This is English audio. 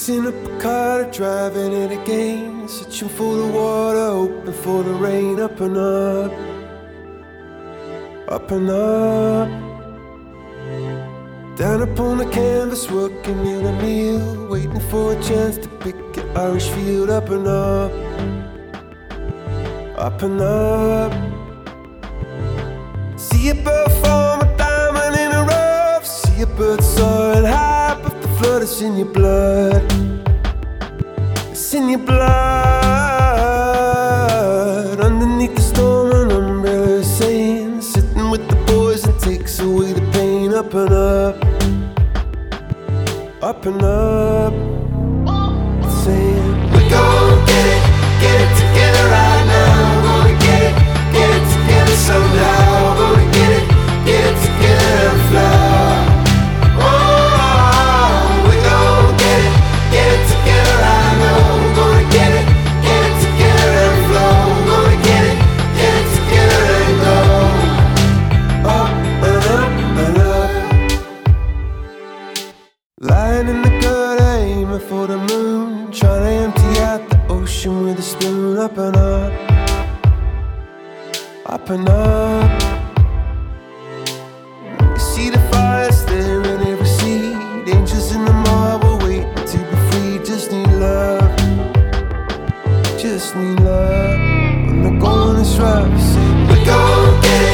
Fixing up a car, driving it again, searching for the water, hoping for the rain. Up and up, up and up. Down upon the canvas, working in a meal, waiting for a chance to pick your Irish field. Up and up, up and up. See a bird form a diamond in a rough. See a bird soaring high, but the flood is in your blood. It's in your blood. Underneath the storm, an umbrella is saying, sitting with the boys and takes away the pain. Up and up, up and up. Saying, we're gonna get it together right now. We're gonna get it together somehow. We're gonna get it together and fly. Oh, we're gonna get it together right now. We're gonna get it together and flow. We're gonna get it together and go up and up and up. Lying in the gutter, aiming for the moon, trying to empty out the ocean with a spoon. Up and up, up and up. You see the fire there in every seed, angels in the marble waiting to be free. Just need love, just need love. When the going is rough, say we're gonna get